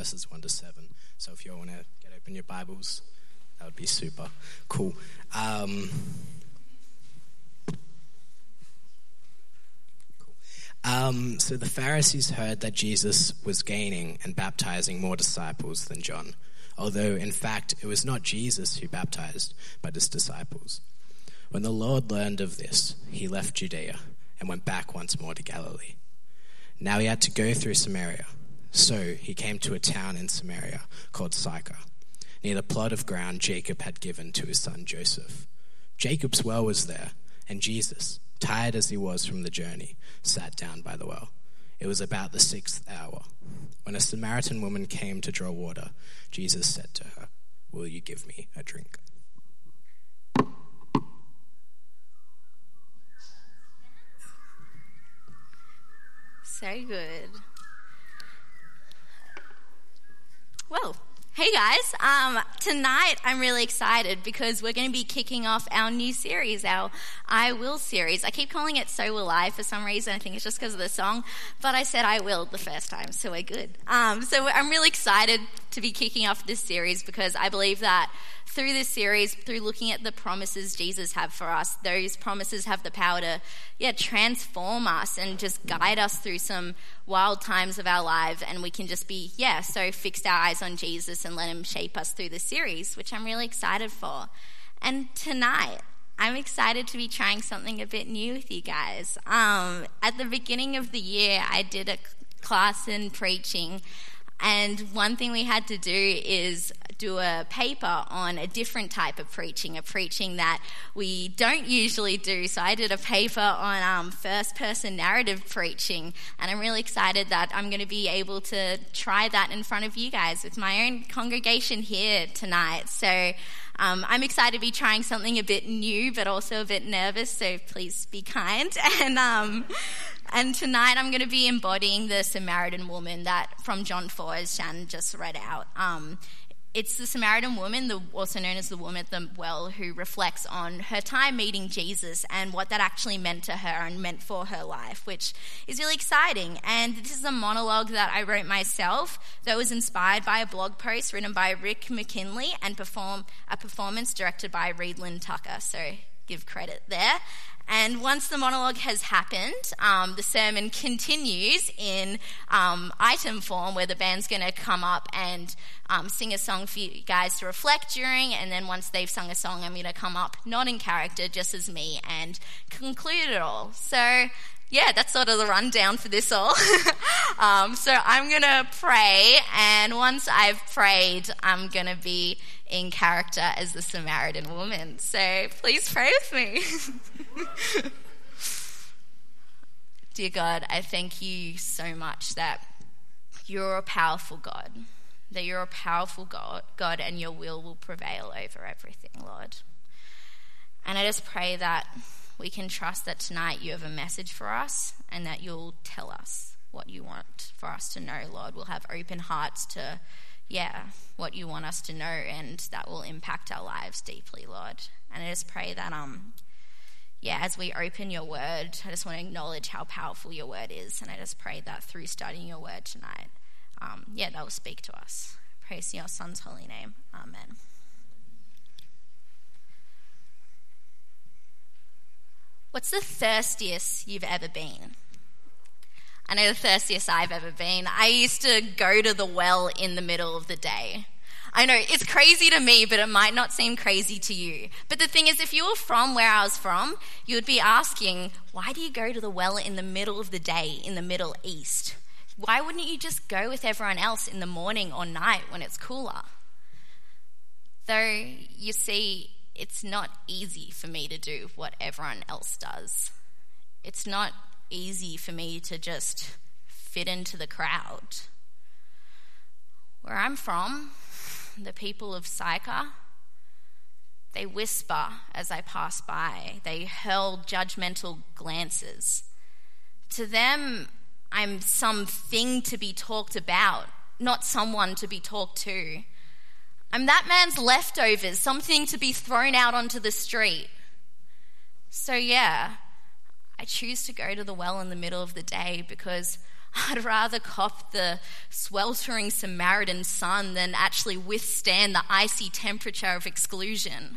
verses 1 to 7. So if you all want to get open your Bibles, that would be super cool. So the Pharisees heard that Jesus was gaining and baptizing more disciples than John, although in fact it was not Jesus who baptized, but his disciples. When the Lord learned of this, he left Judea and went back once more to Galilee. Now he had to go through Samaria. So he came to a town in Samaria called Sychar, near the plot of ground Jacob had given to his son Joseph. Jacob's well was there, and Jesus, tired as he was from the journey, sat down by the well. It was about the 6th hour. When a Samaritan woman came to draw water, Jesus said to her, "Will you give me a drink?" So good. Well, hey guys, tonight I'm really excited because we're going to be kicking off our new series, our I Will series. I keep calling it So Will I for some reason. I think it's just because of the song, but I said I will the first time, so we're good. So I'm really excited to be kicking off this series because I believe that through this series, through looking at the promises Jesus have for us, those promises have the power to, transform us and just guide us through some wild times of our life, and we can just be, so fixed our eyes on Jesus and let him shape us through this series, which I'm really excited for. And tonight, I'm excited to be trying something a bit new with you guys. At the beginning of the year, I did a class in preaching, and one thing we had to do is do a paper on a different type of preaching, a preaching that we don't usually do. So I did a paper on first-person narrative preaching, and I'm really excited that I'm going to be able to try that in front of you guys with my own congregation here tonight. So I'm excited to be trying something a bit new, but also a bit nervous, so please be kind. And tonight I'm going to be embodying the Samaritan woman that from John 4, as Shannon just read out. It's the Samaritan woman, also known as the woman at the well, who reflects on her time meeting Jesus and what that actually meant to her and meant for her life, which is really exciting. And this is a monologue that I wrote myself that was inspired by a blog post written by Rick McKinley and a performance directed by Reedlyn Tucker. So give credit there. And once the monologue has happened, the sermon continues in item form, where the band's going to come up and sing a song for you guys to reflect during, and then once they've sung a song, I'm going to come up, not in character, just as me, and conclude it all. So that's sort of the rundown for this all. So I'm going to pray, and once I've prayed, I'm going to be in character as the Samaritan woman. So please pray with me. Dear God, I thank you so much that you're a powerful God, that you're a powerful God, and your will prevail over everything, Lord. And I just pray that we can trust that tonight you have a message for us and that you'll tell us what you want for us to know, Lord. We'll have open hearts to, what you want us to know, and that will impact our lives deeply, Lord. And I just pray that, as we open your word, I just want to acknowledge how powerful your word is. And I just pray that through studying your word tonight, that will speak to us. Praise in your son's holy name. Amen. What's the thirstiest you've ever been? I know the thirstiest I've ever been. I used to go to the well in the middle of the day. I know, it's crazy to me, but it might not seem crazy to you. But the thing is, if you were from where I was from, you would be asking, why do you go to the well in the middle of the day in the Middle East? Why wouldn't you just go with everyone else in the morning or night when it's cooler? Though, you see, it's not easy for me to do what everyone else does. It's not easy for me to just fit into the crowd. Where I'm from, the people of Sychar, they whisper as I pass by. They hurl judgmental glances. To them, I'm something to be talked about, not someone to be talked to. I'm that man's leftovers, something to be thrown out onto the street. So I choose to go to the well in the middle of the day because I'd rather cop the sweltering Samaritan sun than actually withstand the icy temperature of exclusion.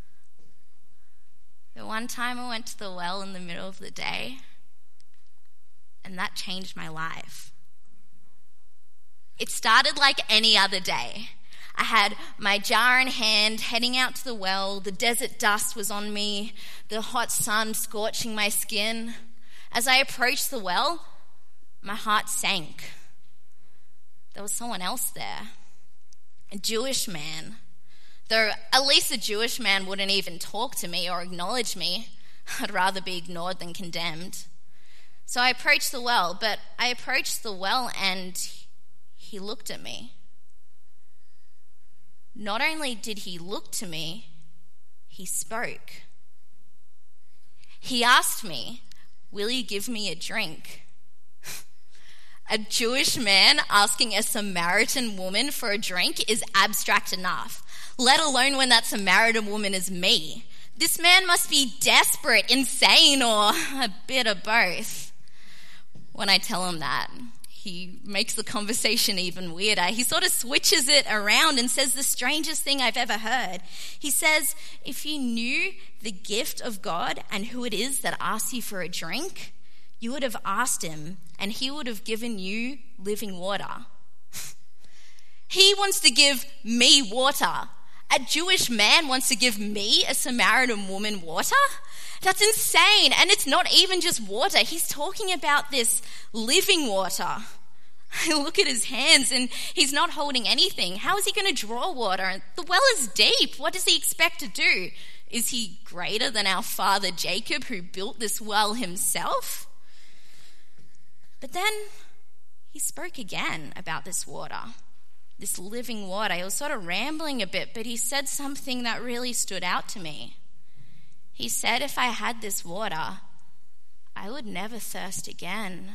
The one time I went to the well in the middle of the day, and that changed my life. It started like any other day. I had my jar in hand, heading out to the well. The desert dust was on me, the hot sun scorching my skin. As I approached the well, my heart sank. There was someone else there, a Jewish man. Though at least a Jewish man wouldn't even talk to me or acknowledge me. I'd rather be ignored than condemned. So I approached the well, and he looked at me. Not only did he look to me, he spoke. He asked me, "Will you give me a drink?" A Jewish man asking a Samaritan woman for a drink is abstract enough, let alone when that Samaritan woman is me. This man must be desperate, insane, or a bit of both. When I tell him that, he makes the conversation even weirder. He sort of switches it around and says the strangest thing I've ever heard. He says, "If you knew the gift of God and who it is that asks you for a drink, you would have asked him and he would have given you living water." He wants to give me water. A Jewish man wants to give me, a Samaritan woman, water? That's insane. And it's not even just water. He's talking about this living water. I look at his hands and he's not holding anything. How is he going to draw water? The well is deep. What does he expect to do? Is he greater than our father Jacob, who built this well himself? But then he spoke again about this water, this living water. He was sort of rambling a bit, but he said something that really stood out to me. He said, if I had this water, I would never thirst again.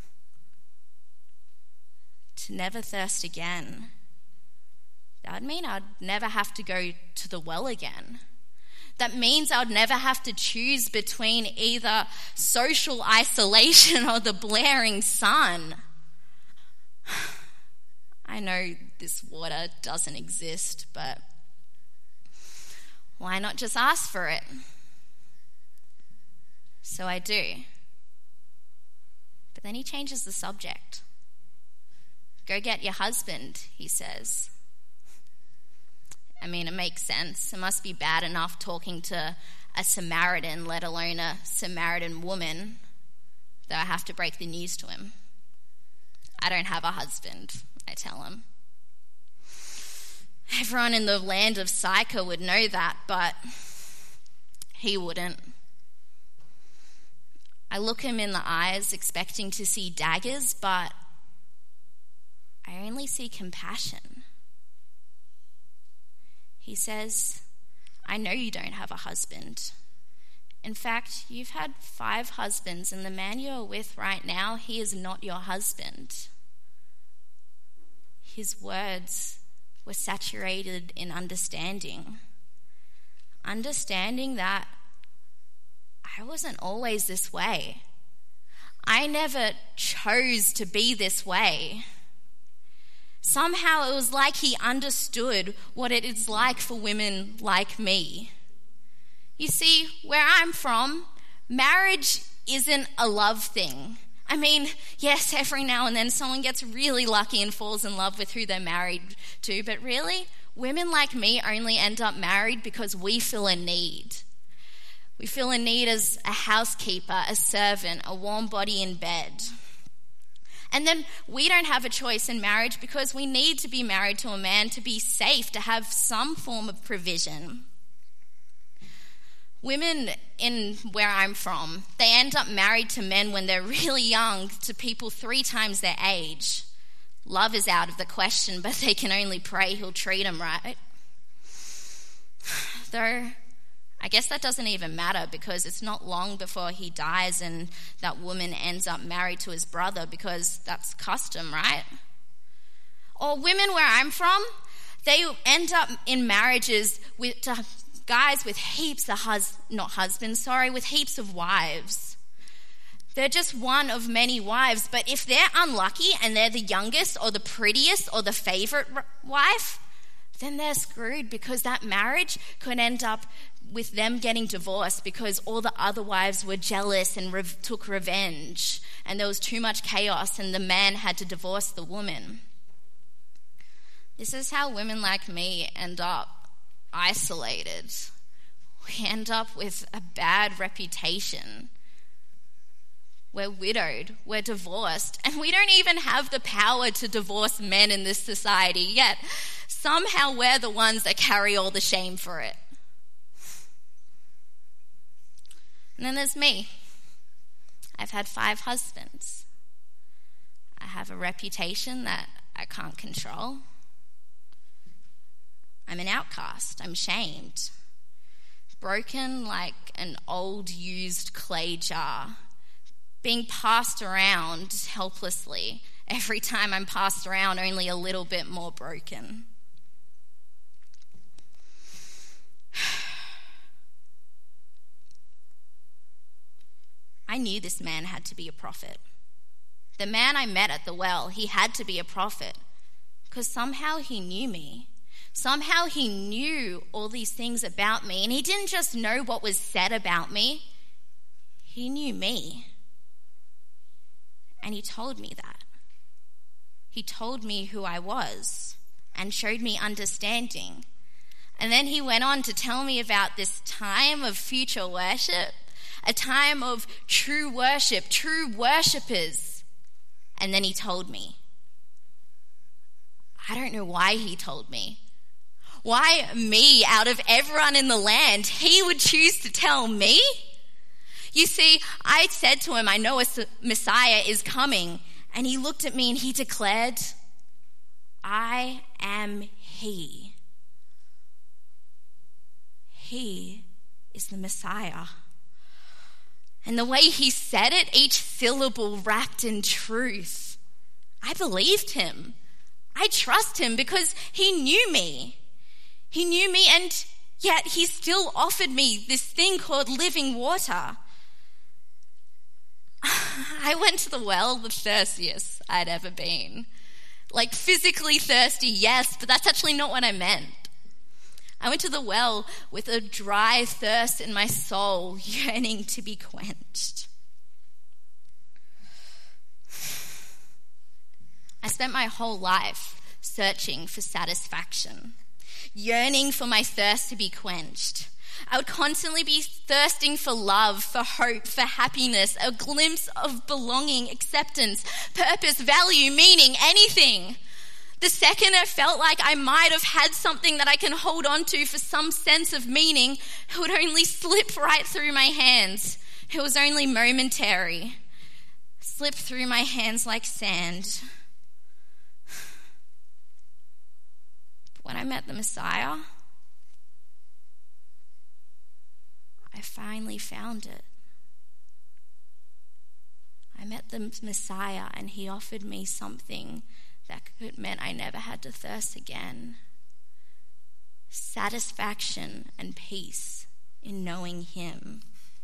To never thirst again. That would mean I'd never have to go to the well again. That means I'd never have to choose between either social isolation or the blaring sun. I know this water doesn't exist, but why not just ask for it? So I do. But then he changes the subject. Go get your husband, he says. I mean, it makes sense. It must be bad enough talking to a Samaritan, let alone a Samaritan woman, though I have to break the news to him. I don't have a husband, I tell him. Everyone in the land of Sychar would know that, but he wouldn't. I look him in the eyes, expecting to see daggers, but I only see compassion. He says, I know you don't have a husband. In fact, you've had 5 husbands, and the man you're with right now, he is not your husband. His words were saturated in understanding. Understanding that I wasn't always this way. I never chose to be this way. Somehow it was like he understood what it is like for women like me. You see, where I'm from, marriage isn't a love thing. I mean, yes, every now and then someone gets really lucky and falls in love with who they're married to, but really, women like me only end up married because we feel a need. We feel a need as a housekeeper, a servant, a warm body in bed. And then we don't have a choice in marriage because we need to be married to a man to be safe, to have some form of provision. Women in where I'm from, they end up married to men when they're really young, to people 3 times their age. Love is out of the question, but they can only pray he'll treat them right. Though, I guess that doesn't even matter because it's not long before he dies and that woman ends up married to his brother because that's custom, right? Or women where I'm from, they end up in marriages with guys with heaps of with heaps of wives. They're just one of many wives, but if they're unlucky and they're the youngest or the prettiest or the favorite wife, then they're screwed, because that marriage could end up with them getting divorced because all the other wives were jealous and took revenge, and there was too much chaos and the man had to divorce the woman. This is how women like me end up isolated. We end up with a bad reputation. We're widowed, we're divorced, and we don't even have the power to divorce men in this society, yet somehow we're the ones that carry all the shame for it. And then there's me. I've had 5 husbands. I have a reputation that I can't control. I'm an outcast. I'm shamed. Broken like an old used clay jar, being passed around helplessly. Every time I'm passed around, only a little bit more broken. I knew this man had to be a prophet. The man I met at the well, he had to be a prophet, because somehow he knew me. Somehow he knew all these things about me, and he didn't just know what was said about me, he knew me. And he told me that. He told me who I was and showed me understanding. And then he went on to tell me about this time of future worship, a time of true worship, true worshippers. And then he told me. I don't know why he told me. Why me, out of everyone in the land, he would choose to tell me? You see, I said to him, I know a Messiah is coming. And he looked at me and he declared, I am he. He is the Messiah. And the way he said it, each syllable wrapped in truth. I believed him. I trust him because he knew me. He knew me, and yet he still offered me this thing called living water. I went to the well the thirstiest I'd ever been. Like physically thirsty, yes, but that's actually not what I meant. I went to the well with a dry thirst in my soul, yearning to be quenched. I spent my whole life searching for satisfaction, yearning for my thirst to be quenched. I would constantly be thirsting for love, for hope, for happiness, a glimpse of belonging, acceptance, purpose, value, meaning, anything. The second I felt like I might have had something that I can hold on to for some sense of meaning, it would only slip right through my hands. It was only momentary. Slipped through my hands like sand. But when I met the Messiah, I finally found it. I met the Messiah and he offered me something that meant I never had to thirst again. Satisfaction and peace in knowing him.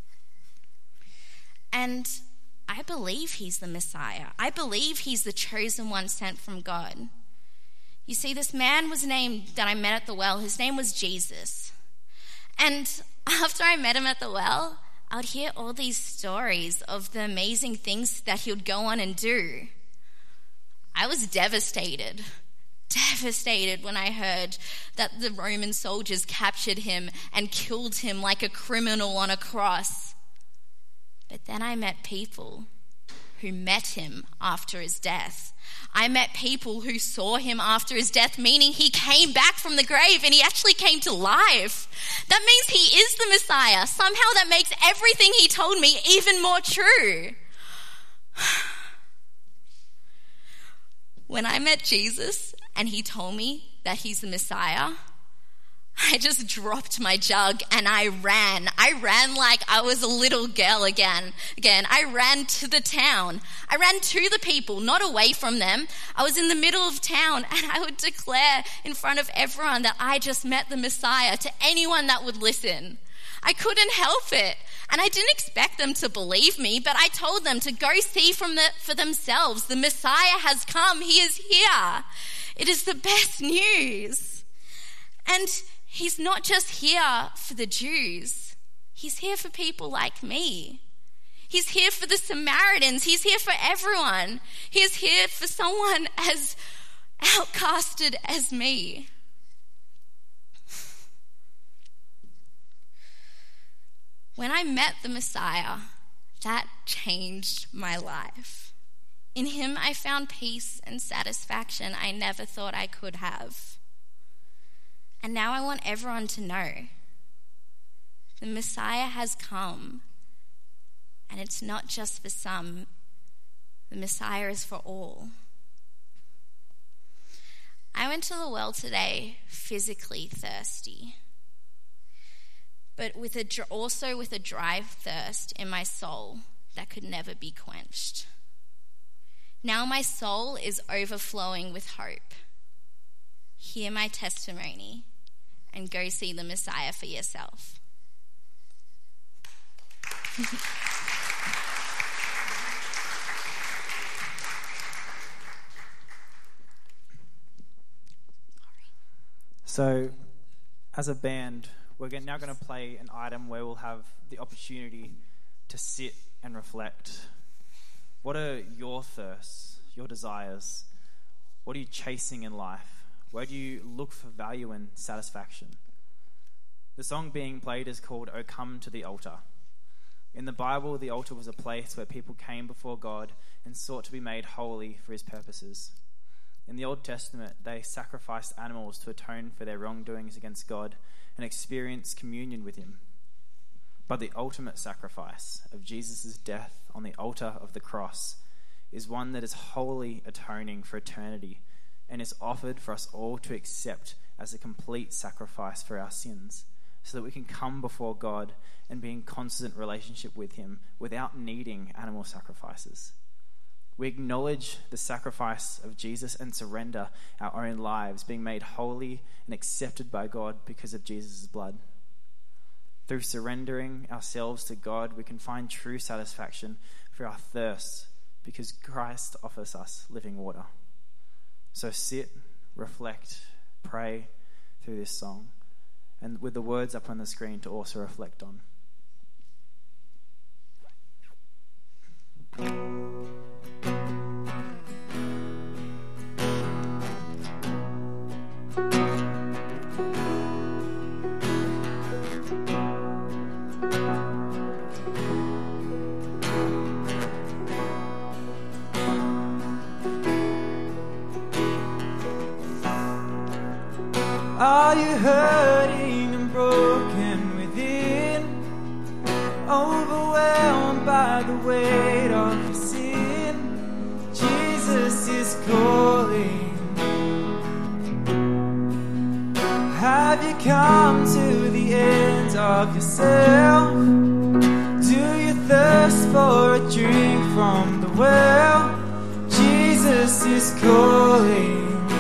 And I believe he's the Messiah. I believe he's the chosen one sent from God. You see, this man was named, that I met at the well, his name was Jesus. And after I met him at the well, I would hear all these stories of the amazing things that he would go on and do. I was devastated when I heard that the Roman soldiers captured him and killed him like a criminal on a cross. But then I met people who met him after his death. I met people who saw him after his death, meaning he came back from the grave and he actually came to life. That means he is the Messiah. Somehow that makes everything he told me even more true. When I met Jesus and he told me that he's the Messiah, I just dropped my jug and I ran. I ran like I was a little girl again. I ran to the town. I ran to the people, not away from them. I was in the middle of town and I would declare in front of everyone that I just met the Messiah to anyone that would listen. I couldn't help it. And I didn't expect them to believe me, but I told them to go see for themselves. The Messiah has come. He is here. It is the best news. And he's not just here for the Jews. He's here for people like me. He's here for the Samaritans. He's here for everyone. He is here for someone as outcasted as me. When I met the Messiah, that changed my life. In him, I found peace and satisfaction I never thought I could have. And now I want everyone to know the Messiah has come, and it's not just for some. The Messiah is for all. I went to the well today physically thirsty, but also with a dry thirst in my soul that could never be quenched. Now my soul is overflowing with hope. Hear my testimony and go see the Messiah for yourself. So, as a band, we're now going to play an item where we'll have the opportunity to sit and reflect. What are your thirsts, your desires? What are you chasing in life? Where do you look for value and satisfaction? The song being played is called "O Come to the Altar." In the Bible, the altar was a place where people came before God and sought to be made holy for his purposes. In the Old Testament, they sacrificed animals to atone for their wrongdoings against God and experience communion with him. But the ultimate sacrifice of Jesus' death on the altar of the cross is one that is wholly atoning for eternity and is offered for us all to accept as a complete sacrifice for our sins, so that we can come before God and be in constant relationship with him without needing animal sacrifices. We acknowledge the sacrifice of Jesus and surrender our own lives, being made holy and accepted by God because of Jesus' blood. Through surrendering ourselves to God, we can find true satisfaction for our thirsts because Christ offers us living water. So sit, reflect, pray through this song, and with the words up on the screen to also reflect on. Are you hurting and broken within? Overwhelmed by the weight of your sin? Jesus is calling. Have you come to the end of yourself? Do you thirst for a drink from the well? Jesus is calling.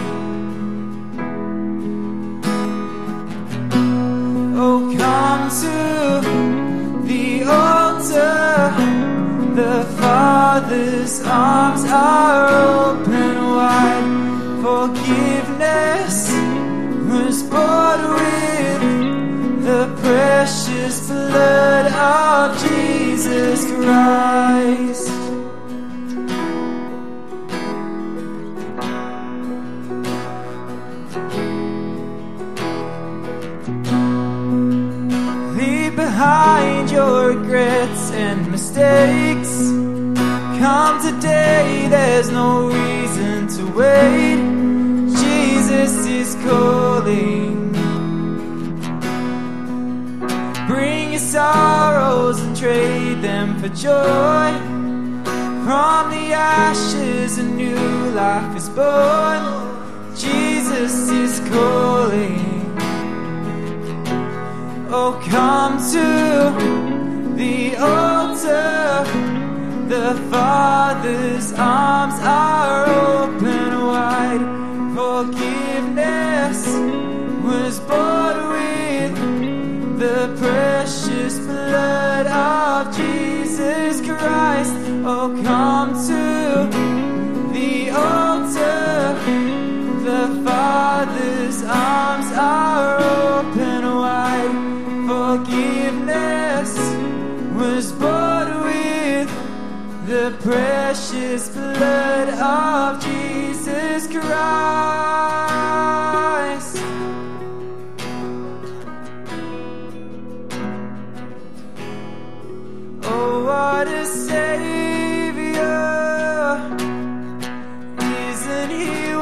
Oh, come to the altar. The Father's arms are open wide. Forgiveness was bought with the precious blood of Jesus Christ. Behind your regrets and mistakes, come today, there's no reason to wait. Jesus is calling. Bring your sorrows and trade them for joy. From the ashes a new life is born. Jesus is calling. Oh, come to the altar. The Father's arms are open wide. Forgiveness was bought with the precious precious blood of Jesus Christ. Oh, come to the altar. The Father's arms are open wide. Forgiveness was bought with the precious blood of Jesus Christ. Oh, what a Savior! Isn't He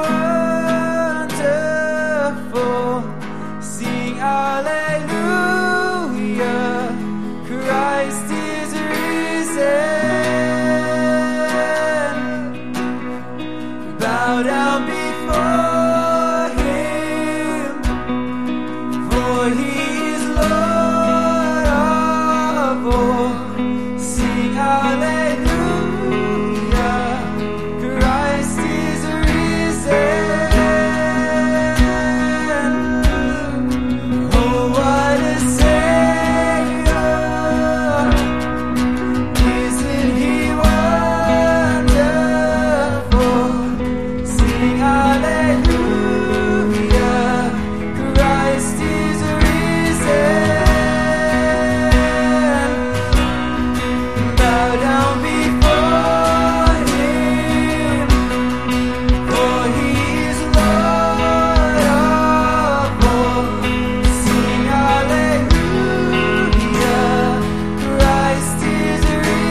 wonderful? Sing hallelujah! Christ is risen. Bow down before Him, for He is Lord of all. Sing hallelujah, Christ is risen. Oh, what a Savior! Isn't He wonderful? Sing hallelujah, Christ is risen. Bow down before Him, for He is Lord of all. Sing hallelujah, Christ is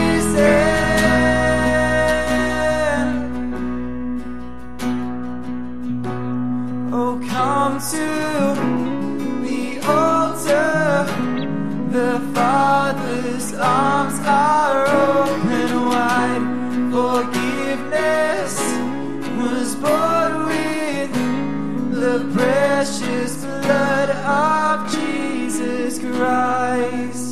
risen. Oh, come to the altar. The Father's arms are open wide. Forgiveness was bought with the precious blood of Jesus Christ.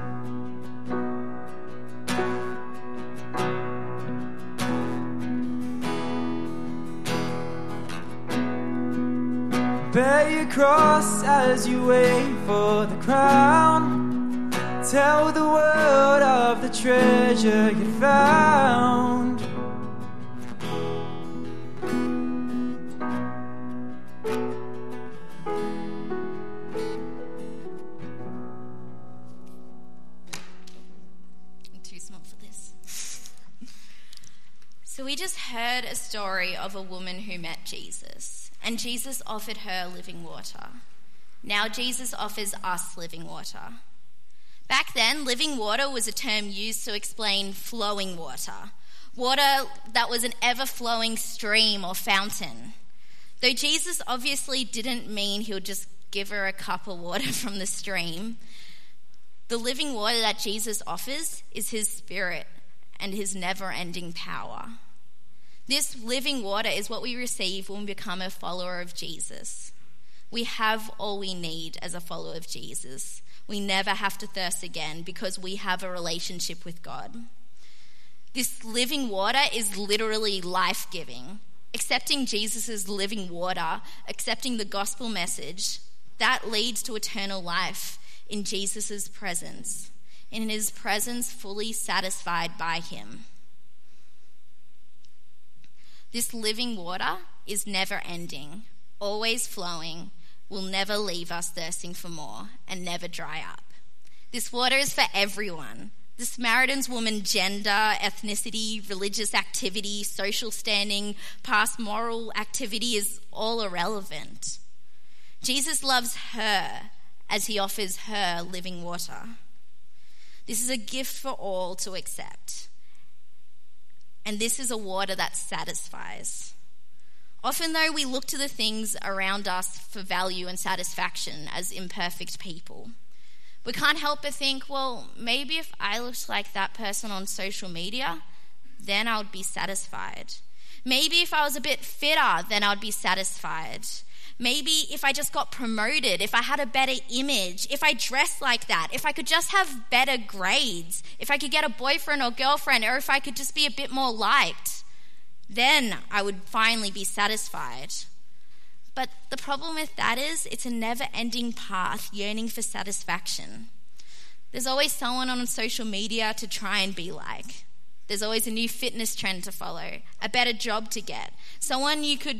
Bear your cross as you wait for the crown. Tell the world of the treasure you found. I'm too small for this. So we just heard a story of a woman who met Jesus, and Jesus offered her living water. Now Jesus offers us living water. Back then, living water was a term used to explain flowing water, water that was an ever-flowing stream or fountain. Though Jesus obviously didn't mean he would just give her a cup of water from the stream, the living water that Jesus offers is his spirit and his never-ending power. This living water is what we receive when we become a follower of Jesus. We have all we need as a follower of Jesus. We never have to thirst again because we have a relationship with God. This living water is literally life-giving. Accepting Jesus' living water, accepting the gospel message, that leads to eternal life in Jesus' presence, in his presence fully satisfied by him. This living water is never ending, always flowing, will never leave us thirsting for more, and never dry up. This water is for everyone. The Samaritan's woman, gender, ethnicity, religious activity, social standing, past moral activity is all irrelevant. Jesus loves her as he offers her living water. This is a gift for all to accept. And this is a water that satisfies. Often, though, we look to the things around us for value and satisfaction as imperfect people. We can't help but think, well, maybe if I looked like that person on social media, then I would be satisfied. Maybe if I was a bit fitter, then I would be satisfied. Maybe if I just got promoted, if I had a better image, if I dressed like that, if I could just have better grades, if I could get a boyfriend or girlfriend, or if I could just be a bit more liked, then I would finally be satisfied. But the problem with that is it's a never-ending path yearning for satisfaction. There's always someone on social media to try and be like. There's always a new fitness trend to follow, a better job to get, something you could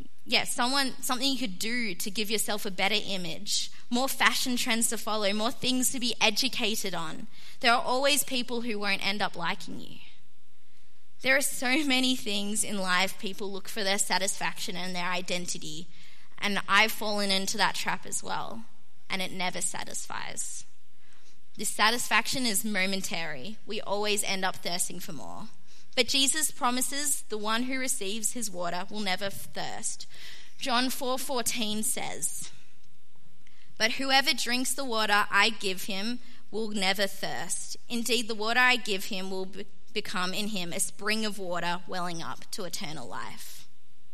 do to give yourself a better image, more fashion trends to follow, more things to be educated on. There are always people who won't end up liking you. There are so many things in life people look for their satisfaction and their identity, and I've fallen into that trap as well, and it never satisfies. This satisfaction is momentary. We always end up thirsting for more. But Jesus promises the one who receives his water will never thirst. John 4:14 says, "But whoever drinks the water I give him will never thirst. Indeed, the water I give him will become in him a spring of water welling up to eternal life."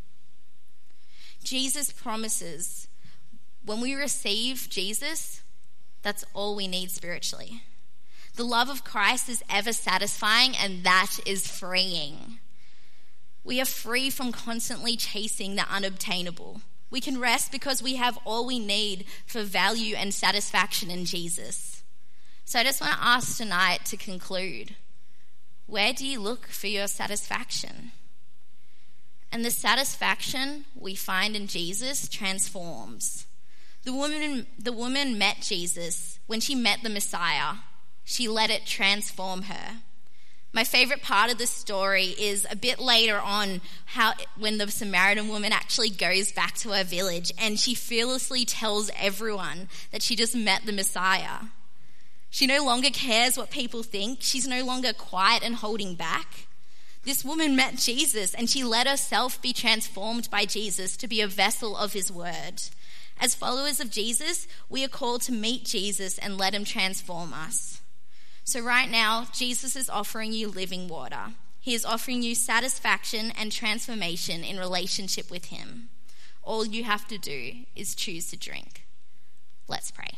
Jesus promises when we receive Jesus, that's all we need spiritually. The love of Christ is ever satisfying, and that is freeing. We are free from constantly chasing the unobtainable. We can rest because we have all we need for value and satisfaction in Jesus. So I just want to ask tonight to conclude, where do you look for your satisfaction? And the satisfaction we find in Jesus transforms. The woman met Jesus. When she met the Messiah, she let it transform her. My favorite part of the story is a bit later on, when the Samaritan woman actually goes back to her village and she fearlessly tells everyone that she just met the Messiah. She no longer cares what people think. She's no longer quiet and holding back. This woman met Jesus and she let herself be transformed by Jesus to be a vessel of his word. As followers of Jesus, we are called to meet Jesus and let him transform us. So right now, Jesus is offering you living water. He is offering you satisfaction and transformation in relationship with him. All you have to do is choose to drink. Let's pray.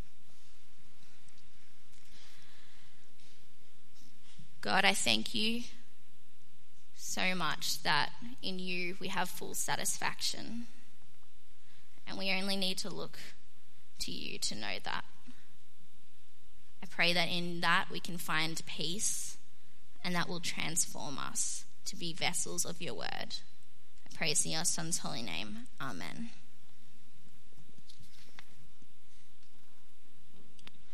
God, I thank you so much that in you we have full satisfaction. And we only need to look to you to know that. I pray that in that we can find peace and that will transform us to be vessels of your word. I pray this in your Son's holy name. Amen.